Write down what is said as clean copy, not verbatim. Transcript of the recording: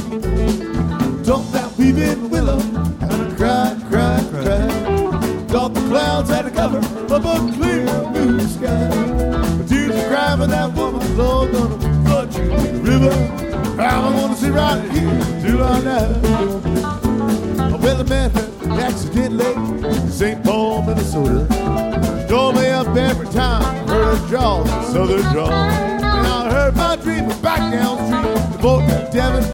Talk that weeping willow, and I cried, cried, cried. Thought the clouds had to cover up a clear blue sky. But tears are crying for that woman, Lord, gonna flood you in the river. I'm gonna sit right here till I die. Well, the man heard accidentally in St. Paul, Minnesota. Told me up every time, heard a drawl, southern drawl. And I heard my dream back down street, the boat to Devon.